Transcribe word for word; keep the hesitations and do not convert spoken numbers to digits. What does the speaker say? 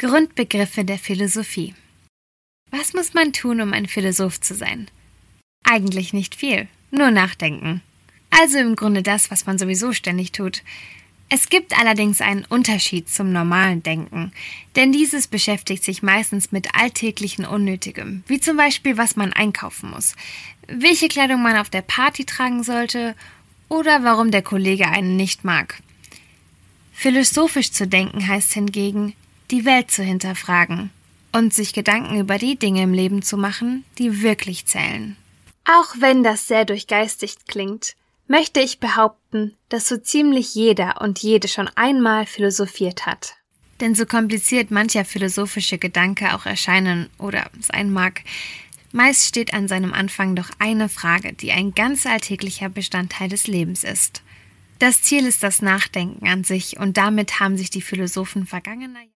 Grundbegriffe der Philosophie. Was muss man tun, um ein Philosoph zu sein? Eigentlich nicht viel, nur nachdenken. Also im Grunde das, was man sowieso ständig tut. Es gibt allerdings einen Unterschied zum normalen Denken, denn dieses beschäftigt sich meistens mit alltäglichen Unnötigem, wie zum Beispiel, was man einkaufen muss, welche Kleidung man auf der Party tragen sollte oder warum der Kollege einen nicht mag. Philosophisch zu denken heißt hingegen, die Welt zu hinterfragen und sich Gedanken über die Dinge im Leben zu machen, die wirklich zählen. Auch wenn das sehr durchgeistigt klingt, möchte ich behaupten, dass so ziemlich jeder und jede schon einmal philosophiert hat. Denn so kompliziert mancher philosophische Gedanke auch erscheinen oder sein mag, meist steht an seinem Anfang doch eine Frage, die ein ganz alltäglicher Bestandteil des Lebens ist. Das Ziel ist das Nachdenken an sich und damit haben sich die Philosophen vergangener